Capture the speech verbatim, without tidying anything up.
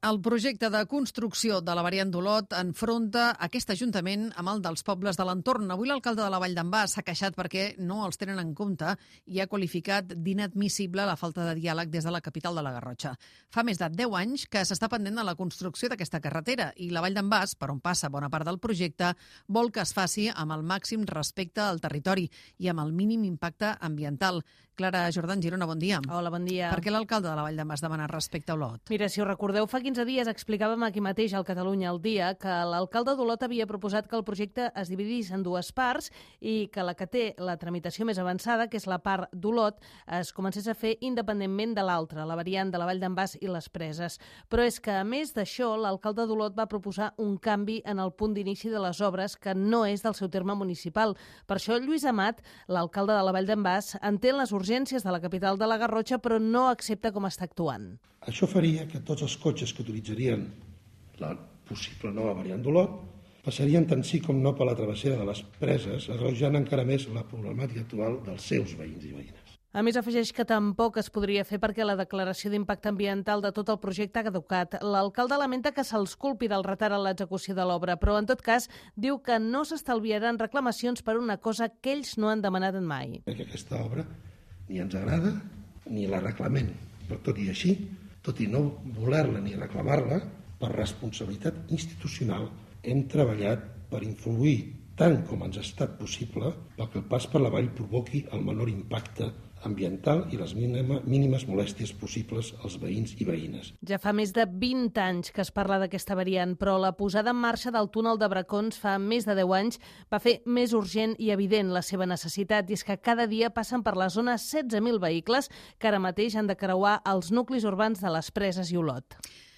El projecte de construcció de la variant d'Olot enfronta aquest ajuntament amb el dels pobles de l'entorn. Avui l'alcalde de la Vall d'en Bas s'ha queixat perquè no els tenen en compte i ha qualificat d'inadmissible la falta de diàleg des de la capital de la Garrotxa. Fa més de deu anys que s'està pendent de la construcció d'aquesta carretera i la Vall d'en Bas, per on passa bona part del projecte, vol que es faci amb el màxim respecte al territori i amb el mínim impacte ambiental. Clara Jordan Girona, bon dia. Hola, bon dia. Per què l'alcalde de la Vall d'en Bas demana respecte a Olot? Mira, si us recordeu, fa quinze dies explicàvem aquí mateix al Catalunya al dia que l'alcalde d'Olot havia proposat que el projecte es dividís en dues parts i que la que té la tramitació més avançada, que és la part d'Olot, es comencés a fer independentment de l'altra, la variant de la Vall d'en Bas i les Preses. Però és que, a més d'això, l'alcalde d'Olot va proposar un canvi en el punt d'inici de les obres que no és del seu terme municipal. Per això, Lluís Amat, l'alcalde de la Vall d'en Bas, entén les urgències de la capital de la Garrotxa, però no accepta com està actuant. Això faria que tots els cotxes que utilitzarien la possible nova variant d'Olot passarien tant sí com no per la travessera de les Preses, agreujant encara més la problemàtica actual dels seus veïns i veïnes. A més, afegeix que tampoc es podria fer perquè la declaració d'impacte ambiental de tot el projecte ha caducat. L'alcalde lamenta que se'ls culpi del retard en l'execució de l'obra, però en tot cas diu que no s'estalviaran reclamacions per una cosa que ells no han demanat en mai. Perquè aquesta obra ni ens agrada ni la reclamem, però tot i així, tot i no voler-la ni reclamar-la, per responsabilitat institucional hem treballat per influir tant com ens ha estat possible perquè el pas per la vall provoqui el menor impacte ambiental i les mínima, mínimes molèsties possibles als veïns i veïnes. Ja fa més de vint anys que es parla d'aquesta variant, però la posada en marxa del túnel de Bracons fa més de deu anys va fer més urgent i evident la seva necessitat, i és que cada dia passen per la zona setze mil vehicles que ara mateix han de creuar els nuclis urbans de les Preses i Olot.